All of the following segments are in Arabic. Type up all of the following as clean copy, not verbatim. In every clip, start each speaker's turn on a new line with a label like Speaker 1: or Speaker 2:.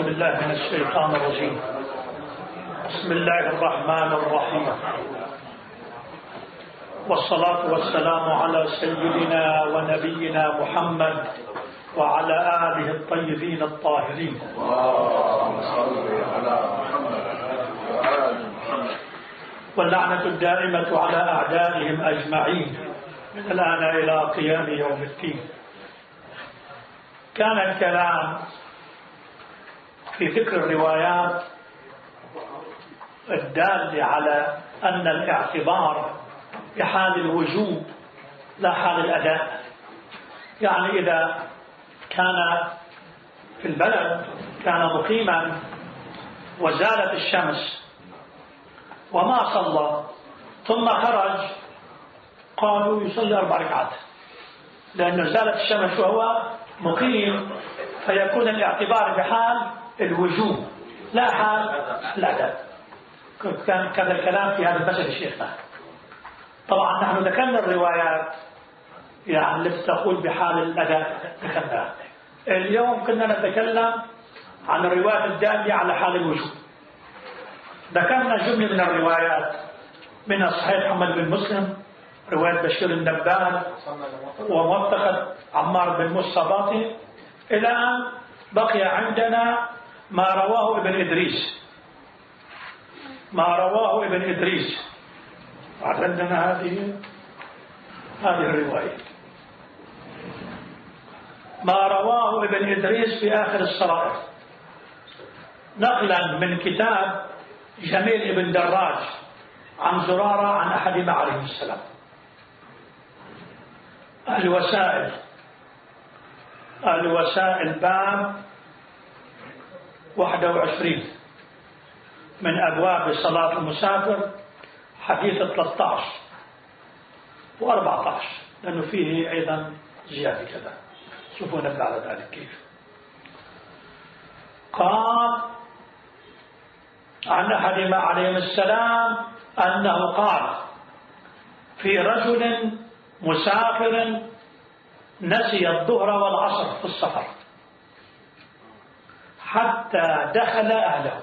Speaker 1: بالله من الشيطان الرجيم. بسم الله الرحمن الرحيم، والصلاة والسلام على سيدنا ونبينا محمد وعلى آله الطيبين الطاهرين. واللعنة الدائمة على أعدائهم أجمعين من الآن إلى قيام يوم الدين. كان الكلام في ذكر الروايات الدالة على أن الاعتبار بحال الوجوب لا حال الأداء. يعني إذا كان في البلد كان مقيما وزالت الشمس وما صلى ثم خرج، قالوا يصلي 4 ركعات لأنه زالت الشمس وهو مقيم، فيكون الاعتبار بحال الوجوب لا حال الأداء. كان كذا الكلام في هذا المسألة شيخنا. طبعا نحن ذكرنا الروايات يعني التي تقول بحال الأداء ذكرناها. اليوم كنا نتكلم عن الروايات الدالة على حال الوجوب. ذكرنا جملة من الروايات من صحيح محمد بن مسلم، رواية بشير النبال وموثقة عمار بن موسى باطي، إلى أن بقي عندنا ما رواه ابن إدريس. عندنا هذه الرواية ما رواه ابن إدريس في آخر الصلاه، نقلا من كتاب جميل بن دراج عن زرارة عن أحدهما عليه السلام. الوسائل باب 21 من أبواب صلاة المسافر، حديث 13 و14، لأنه فيه أيضا زيادة كذا. شوفوا نبدأ على ذلك كيف. قال عن أحدهما عليه السلام أنه قال في رجل مسافر نسي الظهر والعصر في السفر حتى دخل أهله،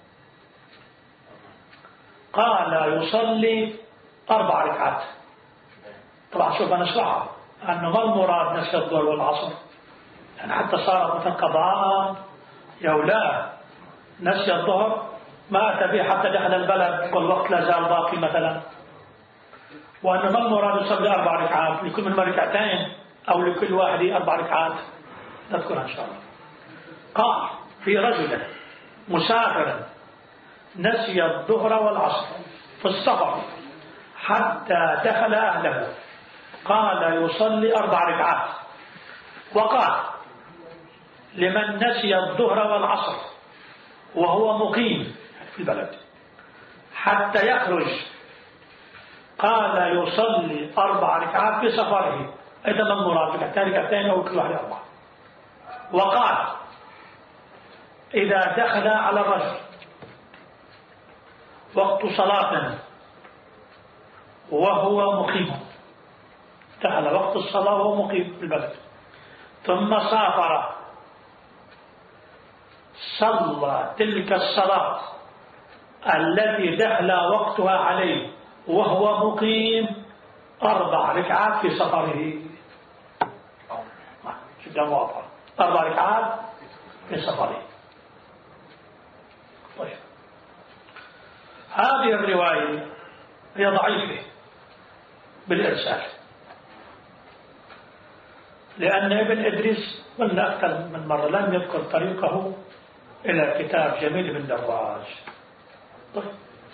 Speaker 1: قال يصلي 4 ركعات. طبعا شوف نشرحها أنه ما المراد نسي الظهر والعصر، يعني حتى صارت مثلا قضاء يولا نسي الظهر ما أتى به حتى دخل البلد والوقت لا زال باقي مثلا، وأنه ما المراد يصلي 4 ركعات لكل من ركعتين أو لكل واحد 4 ركعات، نذكرها إن شاء الله. قال في رجل مسافر نسي الظهر والعصر في السفر حتى دخل أهله، قال يصلي 4 ركعات. وقال لمن نسي الظهر والعصر وهو مقيم في البلد حتى يخرج، قال يصلي 4 ركعات في سفره، أيضا المراد ركعتين أو كل واحد 4. وقال إذا دخل على الرجل وقت صلاة وهو مقيم، دخل وقت الصلاة وهو مقيم في البلد ثم سافر، صلى تلك الصلاة التي دخل وقتها عليه وهو مقيم 4 ركعات في سفره. جدا واضح، 4 ركعات في سفره. طيب هذه الرواية هي ضعيفة بالإرسال، لأن ابن إدريس قلنا أكثر من مرة لم يذكر طريقه إلى كتاب جميل بن دراج. طيب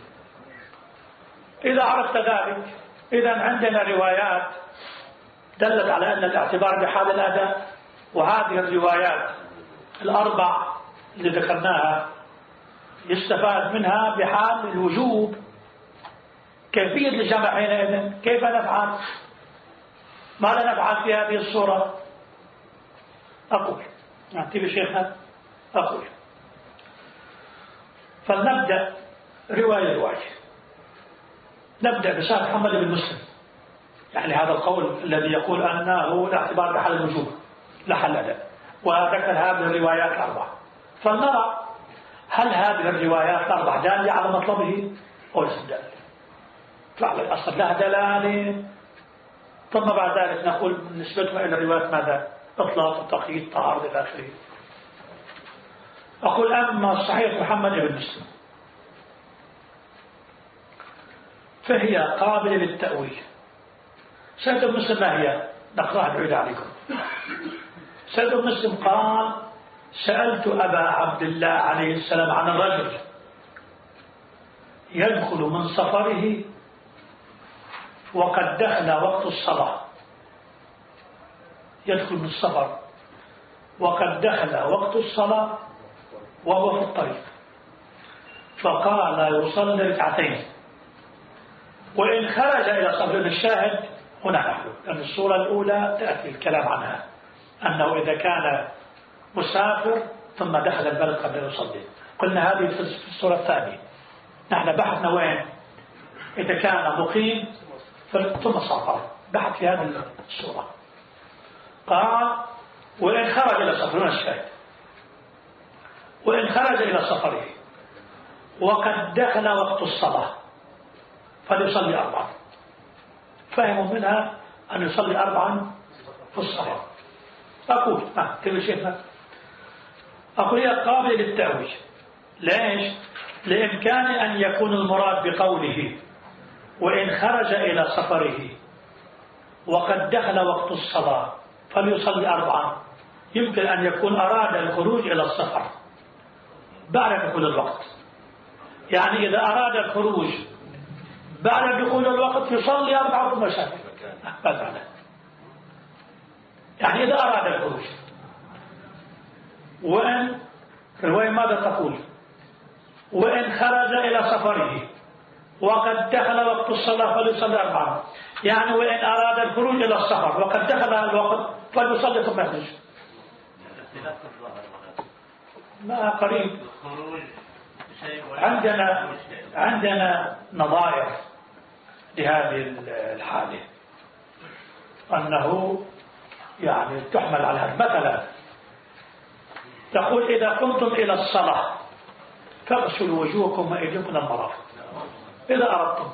Speaker 1: إذا عرفت ذلك، إذا عندنا روايات دلت على أن الاعتبار بحال الأداء، وهذه الروايات ال4 اللي ذكرناها يستفاد منها بحال الوجوب. كيفية الجمع حينئذ كيف نفعل؟ ماذا نفعل في هذه الصورة؟ أقول نأتي بشيخنا أقول فلنبدأ رواية. نبدأ بصحيح محمد بن مسلم، يعني هذا القول الذي يقول أنه الاعتبار بحال الوجوب لا حل له، وذكر هذه الروايات ال4. فلنرى هل هذه الروايات الأربع دالة على مطلبه أو ليست دالة. فعلا الأصل لها دلالة، ثم بعد ذلك نقول نسبتها إلى الروايات ماذا؟ إطلاق التقييد تعارض إلى آخره. أقول أما صحيح محمد بن مسلم فهي قابلة للتأويل. سيد بن مسلم ما هي؟ نقرأها بعيد عليكم. سيد بن مسلم قال: سألت أبا عبد الله عليه السلام عن الرجل يدخل من سفره وقد دخل وقت الصلاة، يدخل من السفر وقد دخل وقت الصلاة وهو في الطريق، فقال يصلي ركعتين وإن خرج إلى سفر. الشاهد هنا نحن، لأن الصورة الأولى تأتي الكلام عنها أنه إذا كان مسافر ثم دخل البلد قبل أن يصلي. قلنا هذه في الصورة الثانية. نحن بحثنا وين؟ إذا كان مقيم ثم سافر، بحث في هذه الصورة. قال: وإن خرج إلى سفر. الشاهد وإن خرج إلى سفره وقد دخل وقت الصلاة فليصلي 4. فهموا منها أن يصلي 4 في الصلاة. أقول كيف شيخنا؟ أقول هي قابلة للتأويل. ليش؟ لإمكان أن يكون المراد بقوله وإن خرج إلى سفره وقد دخل وقت الصلاة فليصلي 4، يمكن أن يكون أراد الخروج إلى السفر بعد دخول الوقت. يعني إذا أراد الخروج بعد دخول الوقت يصلي 4 ثم يسافر. يعني إذا أراد الخروج. وإن الرواية ماذا تقول؟ وإن خرج إلى سفره وقد دخل وقت الصلاة فليصلي 4. يعني وإن أراد الخروج إلى السفر وقد دخل الوقت فليصلي ثم يخرج. ما قريب. عندنا نظائر لهذه الحالة أنه يعني تحمل على هذا. مثلا تقول: إذا قمتم إلى الصلاة فاغسلوا وجوهكم وأيديكم إلى المرافق إذا أردتم.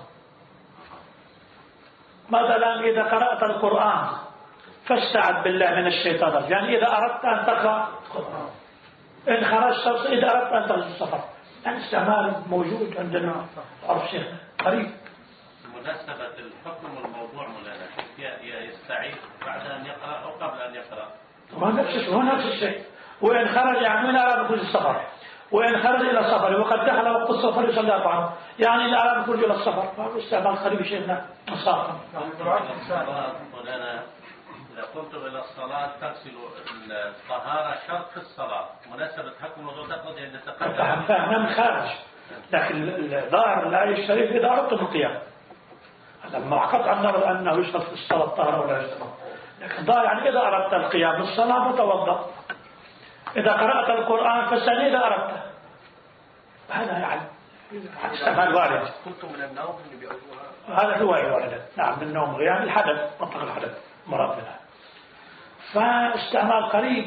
Speaker 1: مثلا إذا قرأت القرآن فاستعذ بالله من الشيطان. يعني إذا أردت أن تقرأ القرآن. إن خرجت إذا أردت أن تخرج السفر. يعني استعمال موجود عندنا. عرف شيخنا قريب.
Speaker 2: مناسبة الحكم والموضوع مولانا يستعيد بعد أن يقرأ أو قبل أن يقرأ.
Speaker 1: هو نفس الشيء. وإن خرج يعني من أراد خروج السفر وإن خرج إلى السفر وقد دخل وقت السفر يصلي 4. يعني إذا أراد خروج إلى السفر فهو استعمال قريب شيخنا مصافا.
Speaker 2: مولانا إذا قمتم إلى الصلاة تغسلوا الطهارة شرط في الصلاة. مناسبة حكم الموضوع تقضي أن تتقدم.
Speaker 1: فهمنا من خارج، لكن ظاهر الآية الشريف إذا أردتم القيام. لما قطعا نرى أنه يشرط في الصلاة الطهارة ولا يشرط. لكن ظاهر يعني إذا أردت القيام بالصلاة فتوضأ. إذا قرأت القرآن فاسأل إذا أردت. هذا يعني استعمال وارد.
Speaker 2: كنتم من النوم اللي بيقولوها.
Speaker 1: هذا رواية واردة. نعم من النوم يعني الحدث منطق الحدث مراد منها. فاستعمال قريب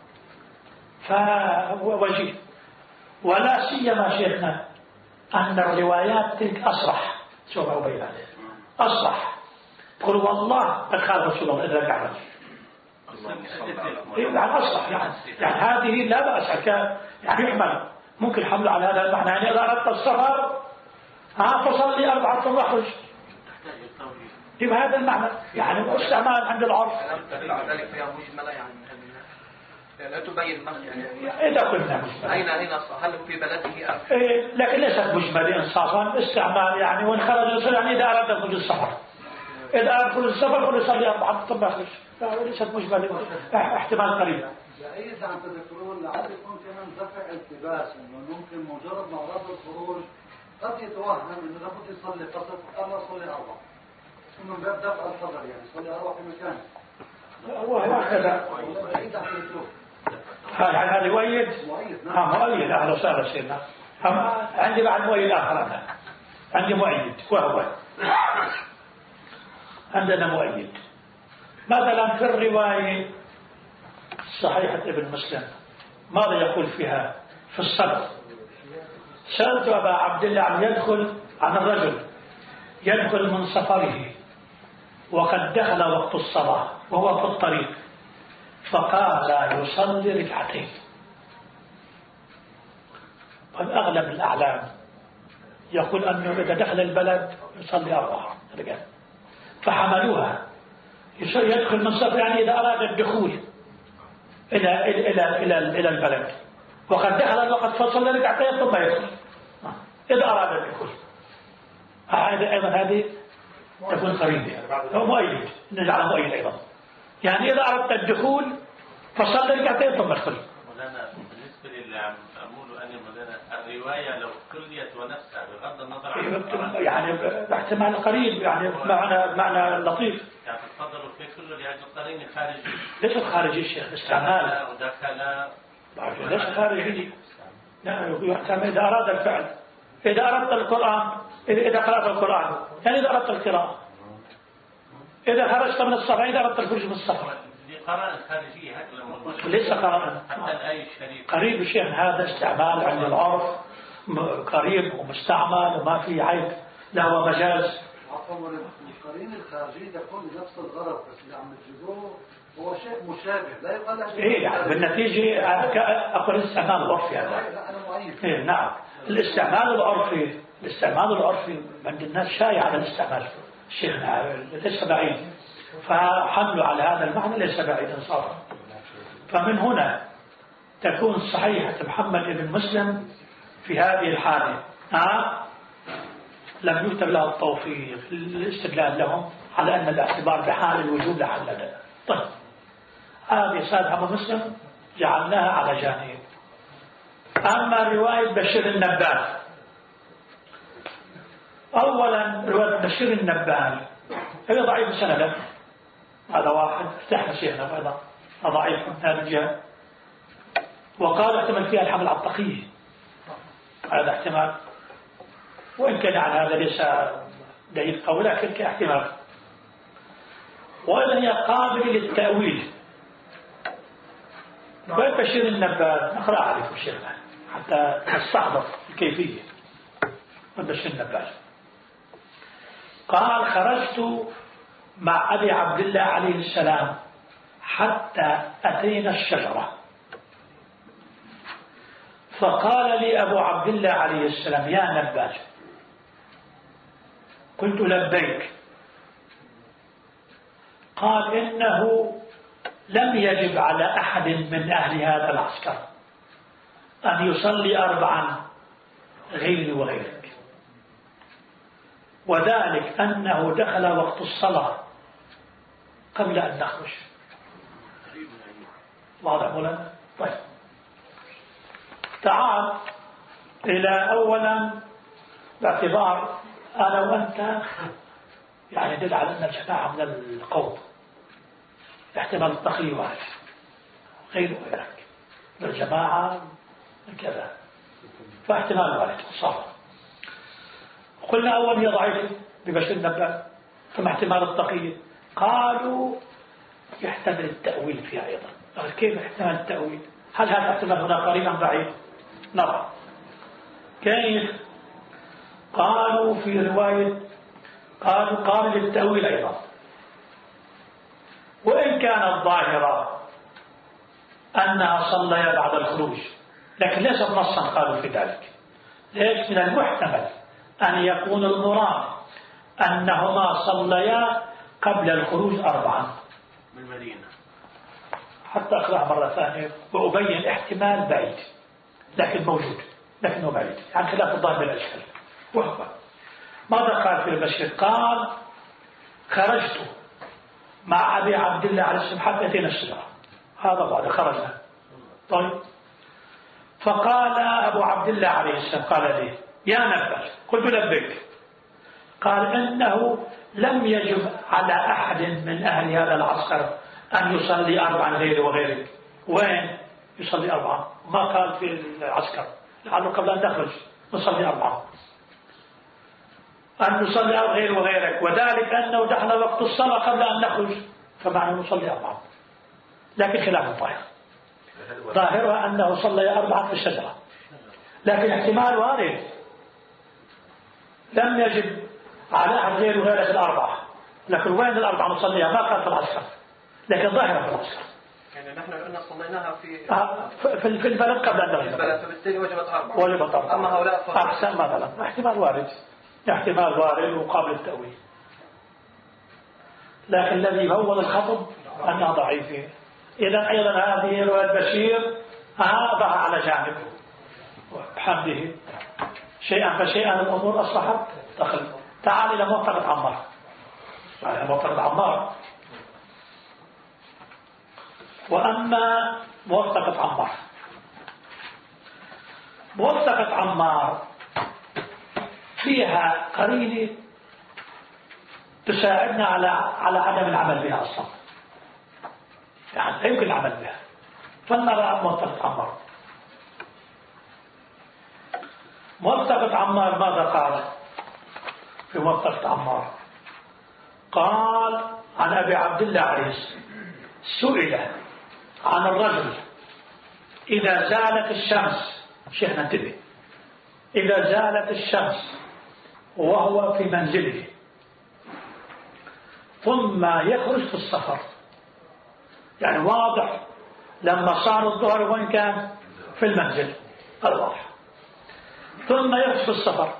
Speaker 1: فهو وجيه. ولا سيما شيخنا أن الروايات تلك أصرح. شوف أبين عليه أصرح. تقول والله قد خالف رسول الله إذا كعبه. يعني أصرح يعني هذه لا بأس يعني يحمل ممكن حمل على هذا المعنى. يعني إذا أردت السفر فصلي 4 ثم اخرج. يبقى هذا المعنى يعني استعمال عند العرف.
Speaker 3: ذلك فيها مجملة يعني لا تبين
Speaker 1: يعني إذا قلنا مجملة
Speaker 3: أين هل في بلده
Speaker 1: لكن ليست مجملة إنصافا استعمال. يعني وإن خرج يعني إذا أراد خروج السفر إذا أراد خروج السفر فليصلي 4 ثم يخرج. ليست مجملة احتمال قريب.
Speaker 4: إذا عم تذكرون لعل يكون كمان دفع التباس إنه ممكن مجرد ما أراد الخروج قد يتوهم إنه لابد يصلي قصر أما صلي 4 إنه باب دفع الحذر يعني صلي 4 في مكانه.
Speaker 1: هو هكذا. هذا يؤيد. مؤيد. أهلا وسهلا سيدنا. عندي بعد مؤيد آخر أنا. عندي مؤيد وهو عندنا مؤيد. مثلا في الرواية صحيحة ابن مسلم ماذا يقول فيها؟ في الصدر. سألت أبا عبد الله عن يدخل عن الرجل يدخل من سفره وقد دخل وقت الصلاة وهو في الطريق فقال لا يصلي ركعتين. فالأغلب الأعلام يقول أنه إذا دخل البلد يصلي 4 ركعات، فحملوها يدخل من سفر يعني إذا أراد الدخول إلى البلد وقد دخل الوقت فصلى ركعتين ثم يدخل إذا أراد الدخول. أيضا هذه تكون قريبة أو مؤيد، نجعله مؤيد أيضا، يعني إذا أردت الدخول فصلى ركعتين ثم ادخل.
Speaker 2: مولانا بالنسبة للي عم أقوله أنا مولانا الرواية لو كليت ونفسها بغض النظر عن
Speaker 1: يعني باحتمال قريب، يعني معنى لطيف،
Speaker 2: يعني تفضلوا في كله لأجل قرين خارجي.
Speaker 1: ليس خارجي الشيخ الاستعمال
Speaker 2: ودخل
Speaker 1: ليس خارجي، لا يحتمل إذا أراد الفعل. إذا أردت القرآن إذا قرأت القرآن يعني إذا أردت القراءة، إذا خرجت من السفر إذا أردت الخروج من السفر
Speaker 2: قراءة خارجية هكذا
Speaker 1: ليس قراءة
Speaker 2: حتى الآية الشريفة
Speaker 1: قريب الشيء هذا استعمال عند العرف قريب ومستعمل وما في عيب، لا هو مجاز.
Speaker 4: عفوا القرين الخارجي تكون لنفس الغرض بس اللي عم تجيبوه هو شيء مشابه لا يقال
Speaker 1: إيه يعني بالنتيجة أقول الاستعمال العرفي هذا.
Speaker 4: أنا مؤيد.
Speaker 1: إيه نعم الاستعمال العرفي عند الناس شائع على الاستعمال شيخنا ليس بعيد، فحملوا على هذا المعنى ليس بعيدا صار. فمن هنا تكون صحيحة محمد بن مسلم في هذه الحالة لم يكتب له التوفيق الاستدلال لهم على أن الاعتبار بحال الوجوب لحل لا. طيب هذه صحيحة محمد مسلم جعلناها على جانب. أما رواية بشير النبال، أولا رواية بشير النبال هي ضعيف سندا، هذا واحد افتحنا شيخنا أيضا ضعيف من هذه الجهة، وقال احتمال فيها الحمل على التقية، هذا احتمال وإن كان عن هذا ليس دليل قوي لكن كاحتمال. وأيضا هي قابلة للتأويل. رواية بشير النبال نقرأ عليكم شيخنا حتى نستحضر الكيفية. بشير النبال قال خرجت مع أبي عبد الله عليه السلام حتى أتينا الشجرة فقال لي أبو عبد الله عليه السلام يا نبال، قلت لبيك. قال إنه لم يجب على أحد من أهل هذا العسكر أن يصلي 4 غيري وغيرك، وذلك أنه دخل وقت الصلاة قبل أن نخرج. واضح مولانا؟ طيب تعال إلى أولا باعتبار أنا وأنت يعني يدل على أن الجماعة من القوم احتمال التقي واحد غير غيرك الجماعة كذا، فاحتمال واحد صار. قلنا أول هي ضعيفة ببشر النبال، ثم احتمال التقي. قالوا يحتمل التأويل فيها أيضا. كيف احتمال التأويل؟ هل هذا احتمال هنا قريب أم بعيد؟ نرى كيف. قالوا في رواية قالوا للتأويل أيضا، وإن كانت ظاهرة أنها صليا بعد الخروج لكن ليست نصا قالوا في ذلك. ليش؟ من المحتمل أن يكون المراد أنهما صليا قبل الخروج 4
Speaker 2: من المدينة،
Speaker 1: حتى أقرأ مرة ثانية وأبين احتمال بعيد لكن موجود لكنه بعيد عن خلاف الظاهر بالأشكال. وهو ماذا قال في البشير؟ قال خرجت مع أبي عبد الله عليه السلام حتى أتينا الشجرة، هذا بعد خرجنا. طيب فقال أبو عبد الله عليه السلام قال لي يا نبال، قلت لبيك. قال إنه لم يجب على أحد من أهل هذا العسكر أن يصلي 4 غير وغيرك. وين يصلي 4؟ ما قال في العسكر لعله قبل أن نخرج نصلي 4 أن نصلي غير وغيرك، وذلك أنه دخل وقت الصلاة قبل أن نخرج فمعنى نصلي 4. لكن خلاف الظاهر ظاهرها أنه صلي 4 في الشجرة لكن احتمال وارد، لم يجد على أحد غيره غير الأربعة، لكن وين الأربعة نصليها؟ ما كانت في العسكر، لكن ظاهرة في العسكر.
Speaker 3: يعني نحن قلنا صليناها
Speaker 1: في البلد قبل أن نغير،
Speaker 3: فبالتالي وجبت أربعة.
Speaker 1: وجبت أربعة.
Speaker 3: أما هؤلاء
Speaker 1: أحسن مثلا، احتمال وارد، احتمال وارد وقابل التأويل، لكن الذي يهول الخطب أنها ضعيفة. إذا أيضا هذه رواية بشير ضعها على جانب، بحمده شيئا فشيئا الأمور أصبحت تخلف. تعال إلى موثقة عمار. موثقة عمار. وأما موثقة عمار، موثقة عمار فيها قرينة تساعدنا على عدم العمل بها أصلا، يعني لا يمكن العمل بها. فلنرى موثقة عمار. موثقة عمار ماذا قال في موثقة عمار؟ قال عن أبي عبد الله عريس سئل عن الرجل إذا زالت الشمس، شيخنا انتبه، إذا زالت الشمس وهو في منزله ثم يخرج في السفر، يعني واضح لما صار الظهر وين كان؟ في المنزل الواضح، ثم يخرج في السفر،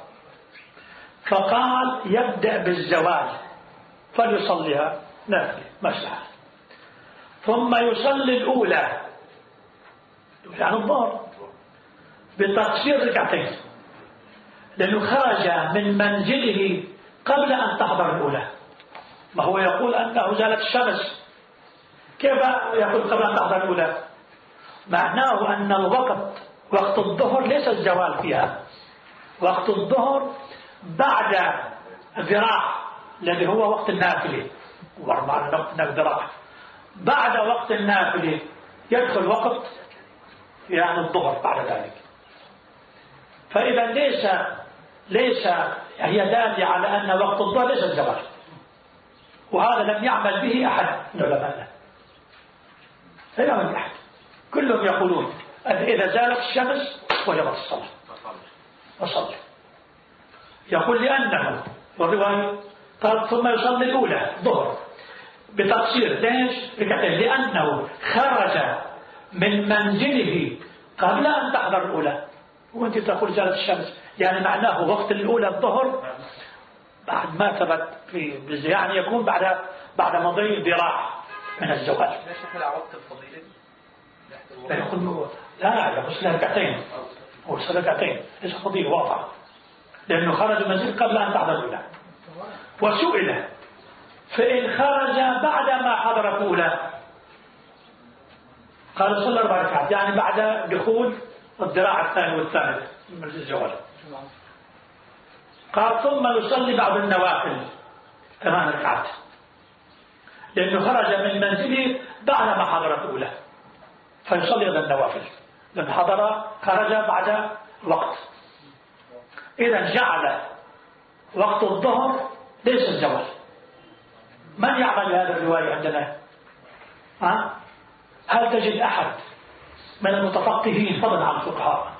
Speaker 1: فقال يبدأ بالزوال فليصليها نافلة مصلحة، ثم يصلي الأولى يعني الظهر بتقصير ركعتين، لأنه خرج من منزله قبل أن تحضر الأولى. ما هو يقول أنه زالت الشمس، كيف يقول قبل أن تحضر الأولى؟ معناه أن الوقت وقت الظهر ليس الزوال فيها، وقت الظهر بعد ذراع الذي هو وقت النافلة، ومعنى وقت الذراع بعد وقت النافلة يدخل وقت يعني الظهر بعد ذلك. فإذا ليس هي دالة على أن وقت الظهر ليس الزوال، وهذا لم يعمل به أحد من علمائنا، لا يعمل به أحد، كلهم يقولون إذا زالت الشمس وجبت الصلاة وصلي. يقول لأنه والرواية قال ثم يصلي الأولى ظهر بتقصير ليش؟ ركعتين، لأنه خرج من منزله قبل أن تحضر الأولى، وأنت تقول زالت الشمس، يعني معناه وقت الأولى الظهر بعد ما ثبت يعني يكون بعد مضي ذراع من الزوال.
Speaker 3: ليش نحن على وقت الفضيلة؟
Speaker 1: لا يقول لا يصلي ركعتين، هو يصلي ركعتين ليس فضيلة واضحة، لأنه خرج من المنزل قبل أن تحضر الأولى. وسئل فإن خرج بعد ما حضر الأولى قال صلى 4 ركعات، يعني بعد دخول الذراع الثاني والثالث من الزوال. قال ثم يصلي بعض النوافل 8 ركعات، لأنه خرج من منزله بعد ما حضر الأولى، فيصلي هذا النوافل لأنه خرج بعد وقت. إذا جعل وقت الظهر ليس الزوال. من يعمل هذه الرواية عندنا؟ هل تجد أحد من المتفقهين فضلا عن الفقهاء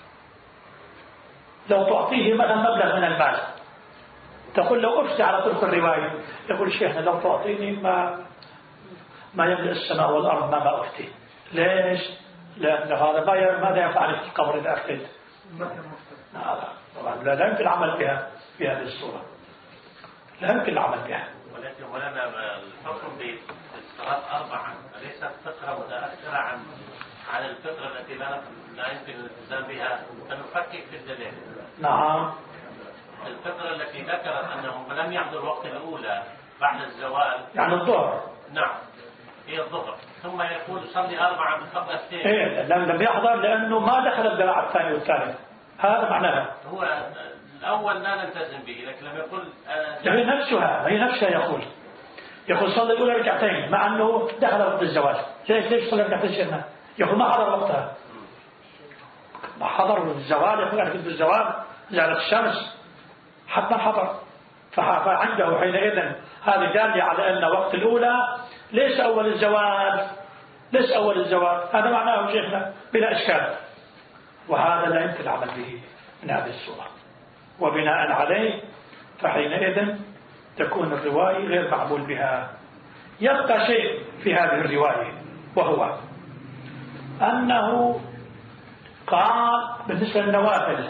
Speaker 1: لو تعطيه مثلا مبلغ من المال تقول لو أفتي على طرق الرواية، يقول شيخنا لو تعطيني ما يملأ السماء والأرض ما أفتي. ليش؟ لأن هذا ماذا يفعل في القبر إذا أفتيت؟ طبعا لا يمكن العمل بها في هذه الصورة، لا يمكن العمل بها.
Speaker 2: ولكن ولنا الحكم بالصلاة 4 ليست فكرة متأثرة عن الفكرة التي لا يمكن الالتزام بها، فنفكك في الدليل.
Speaker 1: نعم.
Speaker 2: الفكرة التي ذكرت أنهم لم يحضر وقت الأولى بعد الزوال،
Speaker 1: يعني الظهر.
Speaker 2: نعم هي الظهر، ثم يقول صلي 4 قبل 2.
Speaker 1: إيه لم يحضر لأنه ما دخل الذراع الثاني والثالث، هذا معناها.
Speaker 2: هو الأول لا نلتزم به، لكن لم يقول
Speaker 1: هي نفسها يقول صلي الأولى ركعتين مع أنه دخل وقت الزواج. ليش صلي ركعتين شيخنا؟ يقول ما حضر وقتها، ما حضر الزوال، يقول أنا كنت بالزوال زالت الشمس حتى حضر، فعنده حينئذ هذه دالة على أن وقت الأولى ليس أول الزوال، هذا معناه شيخنا بلا إشكال. وهذا لا يمكن العمل به من هذه الصورة، وبناء عليه فحينئذ تكون الرواية غير معمول بها. يبقى شيء في هذه الرواية، وهو أنه قال بالنسبة للنوافل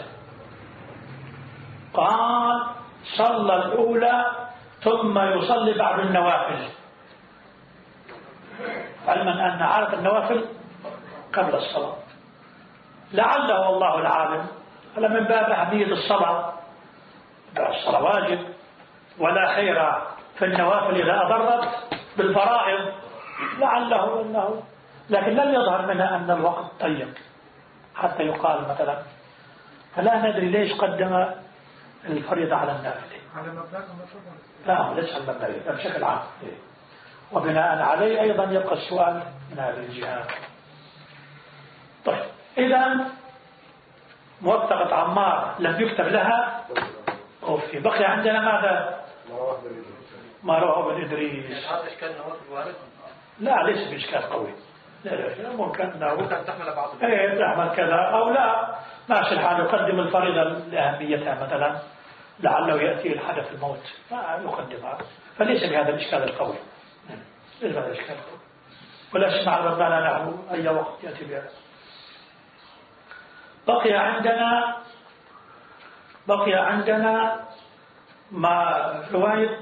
Speaker 1: قال صلى الأولى ثم يصلي بعد النوافل، علما أن عادة النوافل قبل الصلاة، لعله والله العالم هذا من باب أهمية الصلاة، الصلاة واجب ولا خير في النوافل إذا أضرت بالفرائض، لعله أنه، لكن لم يظهر منها أن الوقت ضيق حتى يقال مثلا، فلا ندري ليش قدم الفريضة على النافلة.
Speaker 5: على مبدأكم
Speaker 1: لا ليس على المبدأ بشكل عام. وبناء عليه أيضا يبقى السؤال من هذه الجهة. طيب إذا موثقة عمار لم يكتب لها، وفي بقي عندنا ماذا؟ ما رواه ابن إدريس.
Speaker 3: هذا إشكال نوافل وارد؟
Speaker 1: لا ليس بإشكال قوي، لا ممكن أنه
Speaker 3: تحمل بعض
Speaker 1: تحمل كذا أو لا، ماشي الحال يقدم الفريضة لأهميتها مثلا، لعله يأتي الحدث الموت يقدمها، فليس بهذا الإشكال القوي، ليس بهذا الإشكال القوي، ولا اسمع ربنا له أي وقت يأتي بها. بقي عندنا ما رواية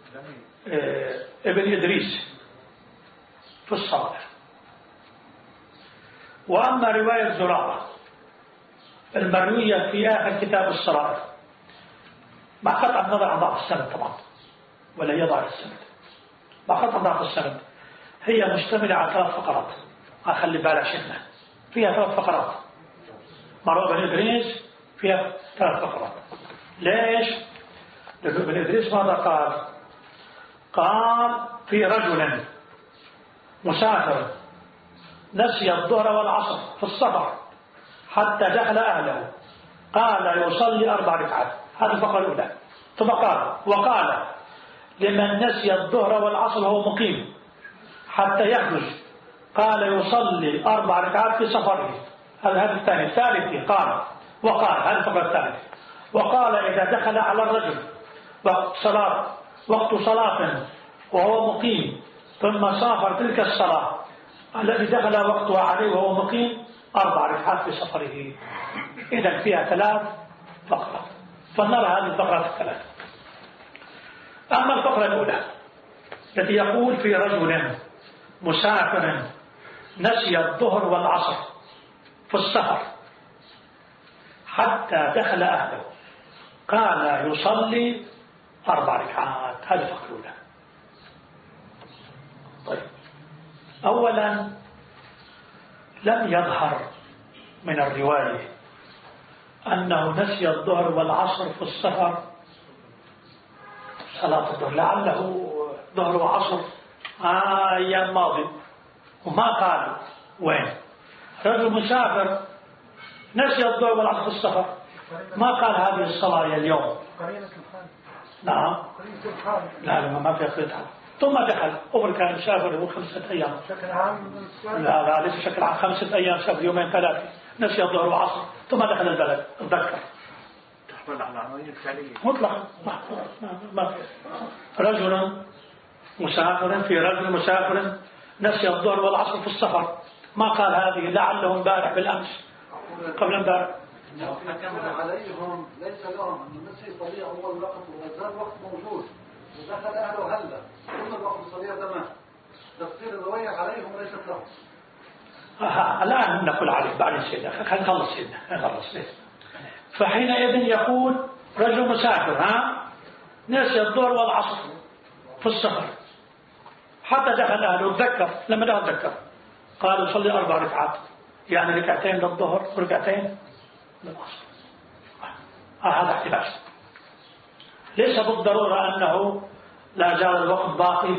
Speaker 1: ابن إدريس في الصلاة. وأما رواية زرارة المروية في آخر كتاب الصلاة مع قطع النظر عن ضعف السند طبعا، ولا يضع السند، مع قطع ضعف السند، هي مشتملة على 3 فقرات، أخلي بالك شفنا فيها 3 فقرات، مروى ابن إدريس فيها 3 فقرات. ليش؟ لأن ابن إدريس ماذا قال؟ قال في رجل مسافر نسي الظهر والعصر في السفر حتى دخل أهله، قال يصلي 4 ركعات، هذه الفقرة الأولى. ثم وقال لمن نسي الظهر والعصر وهو مقيم حتى يخرج، قال يصلي 4 ركعات في سفره، هذا الثاني. الثالث وقال هذه الفقرة الثالثة، وقال إذا دخل على الرجل وقت صلاة وهو مقيم ثم سافر تلك الصلاة التي دخل وقتها عليه وهو مقيم 4 ركعات في سفره. إذا فيها 3 فقرات، فنرى هذه الفقرات ال3. أما الفقرة الأولى التي يقول في رجل مسافر نسي الظهر والعصر في السفر حتى دخل أهله، قال يصلي 4 ركعات، هذه الفقرة الأولى. طيب أولا لم يظهر من الرواية أنه نسي الظهر والعصر في السفر صلاة الظهر، لعله ظهر وعصر أيام ماضي، وما قال وين. رجل مسافر نسي الظهر والعصر في السفر، ما قال هذه الصلاة اليوم. نعم لا ما في قرينة. ثم دخل أمر كان سافر هو 5 أيام، لا ليس بشكل عام، 5 أيام سافر، 2 3 نسي الظهر والعصر ثم دخل البلد، تذكر
Speaker 3: تحمل على العناوين الفعلية
Speaker 1: مطلقا. ما في رجل مسافر نسي الظهر والعصر في السفر، ما قال هذه، لعله امبارح بالأمس قبل امبارح.
Speaker 4: حكم عليهم ليس لهم أن نسي يصلي أول وقت وزال وقت موجود ودخل أهله هلا كل الوقت صليها تمام، تفسير الرواية عليهم ليست لهم.
Speaker 1: الآن نقول عليه بعد سيدنا، خلينا نخلص سيدنا نخلص. فحينئذ يقول رجل مسافر نسي الظهر والعصر في السفر حتى دخل أهله، تذكر لما دخل تذكر، قال يصلي 4 ركعات، يعني 2 ركعتين للظهر و2 للعصر. هذا احتباس، ليس بالضرورة أنه لا زال الوقت باقي،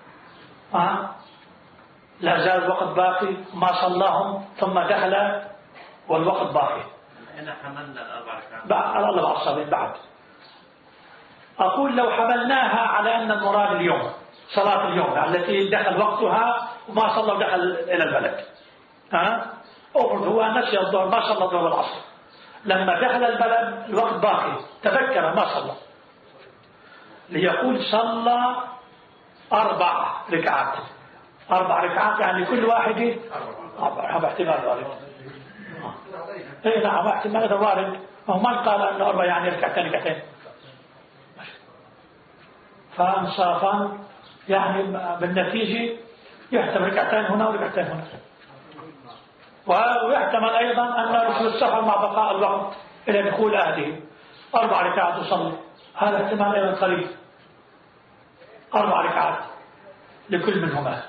Speaker 1: لا زال الوقت باقي ما صلاهم ثم دخل والوقت باقي.
Speaker 2: هنا حملنا 4 ركعات
Speaker 1: على الله الصابين بعد. أقول لو حملناها على أن المراد اليوم صلاة اليوم التي دخل وقتها وما صلى ودخل إلى البلد، أفرض هو نسي الظهر ما صلى الظهر والعصر، لما دخل البلد الوقت باقي تذكر ما صلى، ليقول صلى 4 ركعات. 4 ركعات يعني كل واحدة 4. هذا احتمال وارد. اي نعم احتمال هذا وارد. وهو من قال أنه 4 يعني ركعتين. فانصافا يعني بالنتيجة يحتمل ركعتين هنا وركعتين هنا. ويحتمل أيضا أن رسول السفر مع بقاء الوقت إلى دخول أهله 4 ركعات يصلي، هذا احتمال أيضا قريب. 4 ركعات لكل منهما،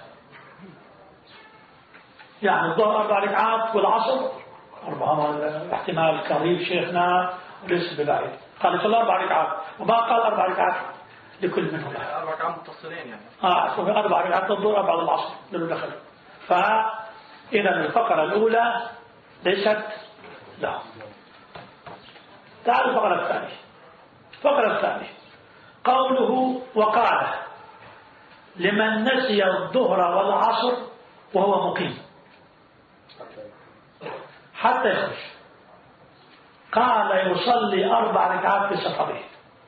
Speaker 1: يعني الظهر 4 ركعات والعصر 4. احتمال قريب شيخنا وليس ببعيد. قال يصلي 4 ركعات وما قال 4 ركعات لكل منهما.
Speaker 3: 4 ركعات متصلين يعني.
Speaker 1: 4 ركعات للظهر 4 للعصر للدخل. فإذا الفقرة الأولى ليست لا. تعالوا الفقرة الثانية. الفقرة الثانية قوله وقال لمن نسي الظهر والعصر وهو مقيم حتى يخرج، قال يصلي 4 ركعات في سفره.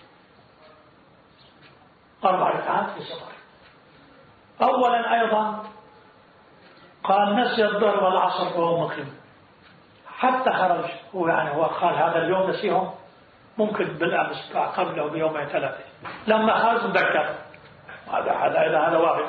Speaker 1: 4 ركعات في سفره. أولا أيضا قال نسي الظهر والعصر وهو مقيم حتى خرج. هو قال هذا اليوم نسيهم، ممكن بالأمس قبله بيومين 3 لما خرج ذكر. هذا واحد.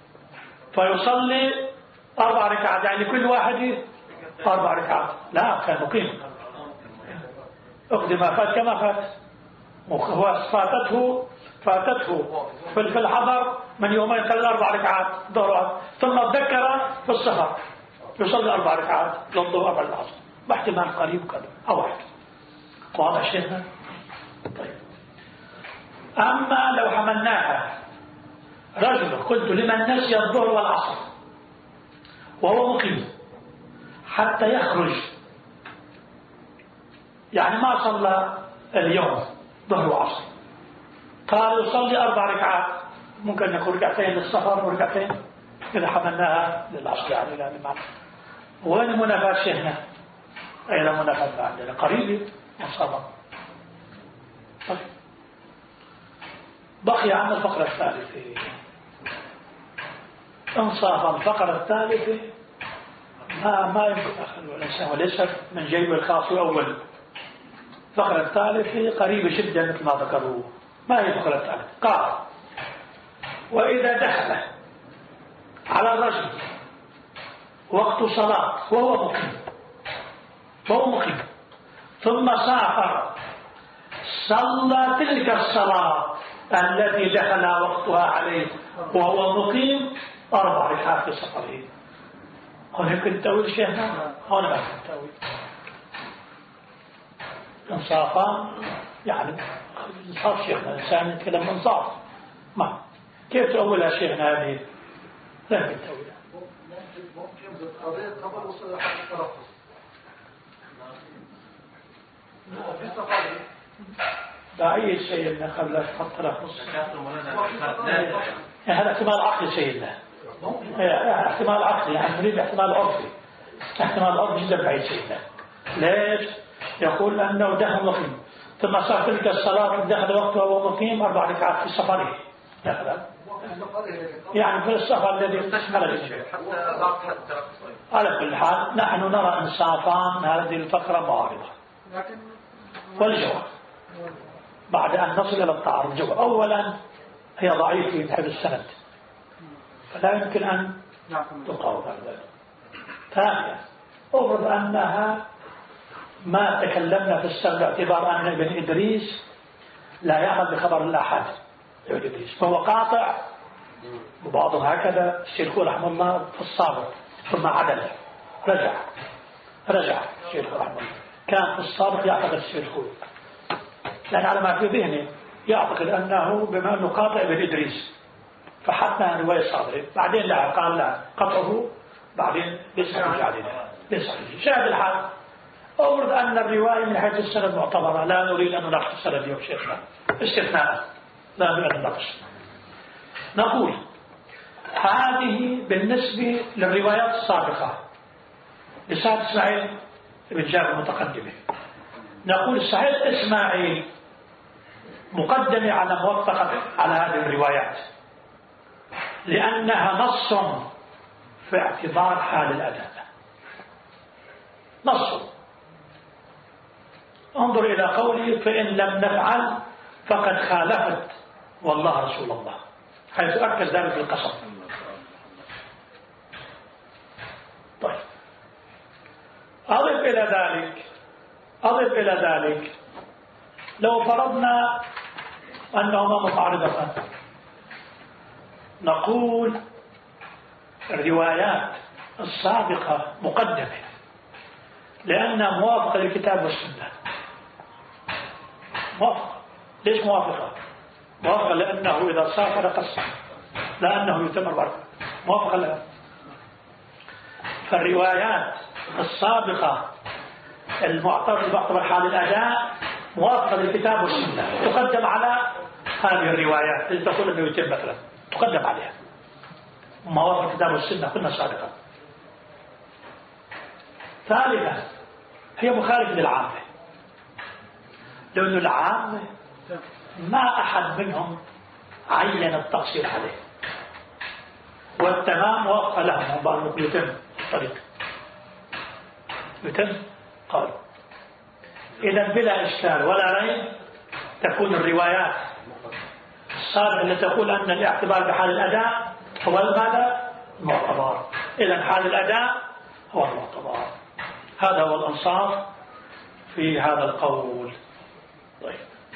Speaker 1: فيصلي 4 ركعات يعني كل واحد 4 ركعات. لا كان مقيم. اقضي ما فات كما فات. هو فاتته في الحضر من يومين 3 4 ركعات ظهر، ثم ذكر في السفر يصلي 4 ركعات للظهر 4 للعصر. باحتمال قريب كذا أو واحد. واضح شيخنا؟ طيب. أما لو حملناها رجل قلت لمن نسي الظهر والعصر وهو مقيم حتى يخرج، يعني ما صلى اليوم ظهر وعصر، قال يصلي 4 ركعات، ممكن يكون ركعتين للسفر وركعتين إذا حملناها للعصر يعني لا للمعنى. وين منافاة شيخنا؟ أين منافاة عندنا؟ قريبة مصابة. طيب. بقي عنا الفقرة الثالثة. انصافا الفقرة الثالثة ما يمكن أخذ الإنسان وليست من جيب الخاص أول. الفقرة الثالثة قريبة جدا مثل ما ذكروا. ما هي الفقرة الثالثة؟ قال وإذا دخل على الرجل وقت صلاة وهو مقيم ثم سافر صلى تلك الصلاة التي دخل وقتها عليه وهو مقيم 4 ركعات في سفره. هنا يمكن تأويل شيخنا؟ هنا ما يمكن تأويل. انصافا يعني انصاف شيخنا، الإنسان يتكلم انصاف. ما كيف تأولها شيخنا هذه؟ لا يمكن تأويلها.
Speaker 4: ممكن بالقضية قبل وصول حق الترخص. في سفره
Speaker 1: أي سيدنا قبل حق الترخص. هذا احتمال عقلي سيدنا. احتمال عقلي يعني نريد احتمال عرفي. احتمال عرفي جدا بعيد سيدنا. ليش؟ يقول أنه دخل مقيم ثم صار تلك الصلاة دخل وقتها وهو مقيم 4 ركعات في سفره. دخل يعني في السفر الذي خرج. على كل حال نحن نرى انصافا هذه الفقرة معارضة. والجواب بعد أن نصل إلى التعارض جواب. أولا هي ضعيفة من حيث السند فلا يمكن أن تقاوم بعد ذلك. ثانيا أفرض أنها ما تكلمنا في السند باعتبار أن ابن إدريس لا يعمل بخبر الآحاد ابن إدريس فهو قاطع، وبعضهم هكذا الشيخ رحمه الله في الصابر ثم عدل رجع الشيخ رحمه الله. كان في الصابر يعتقد الشيخ لأن على ما في ذهنه يعتقد أنه بما أنه قاطع ابن إدريس فحتى رواية صادرة بعدين لا قال لا قطعه بعدين ليس علينا شاهد الحال. أورد أن الرواية من حيث السند معتبرة، لا نريد أن نناقش السند اليوم شيخنا استثناء لا نريد أن نناقش. نقول هذه بالنسبة للروايات السابقة رسالة إسماعيل بن جعفر المتقدمة، نقول صحيح إسماعيل مقدمة على موثقة على هذه الروايات لأنها نص في اعتبار حال الأداء، نص. انظر إلى قوله فإن لم نفعل فقد خالفت والله رسول الله، حيث أكد ذلك القسم. طيب أضف إلى ذلك لو فرضنا أنهما متعارضتان، نقول الروايات السابقة مقدمة لأنها موافقة للكتاب والسنة. موافقة. ليش موافقة؟ موافقة لأنه إذا سافر قسم، لأنه يتم بركة، موافقة لها. فالروايات السابقة المعتبر حال الأداء موافقة للكتاب والسنة تقدم على هذه الروايات التي تقول أنه يتم مثلا، تقدم عليها موافقة الكتاب والسنة كنا سابقا. ثالثا هي مخالفة للعامة، لأن العامة ما أحد منهم عين التقصير عليه، والتمام وافق لهم وقالوا يتم الطريق، يتم قالوا. إذا بلا إشكال ولا ريب تكون الروايات السابقة التي تقول أن الاعتبار بحال الأداء هو ماذا؟ المعتبر. إذا حال الأداء هو المعتبر. هذا هو الأنصاف في هذا القول. طيب.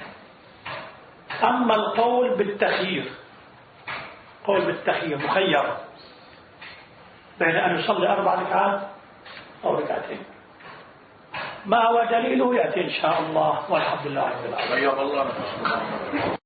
Speaker 1: أما القول بالتخيير، قول بالتخيير مخير بين أن يصلي 4 ركعات أو 2 ركعتين، ما هو دليله يأتي إن شاء الله، والحمد لله رب العالمين.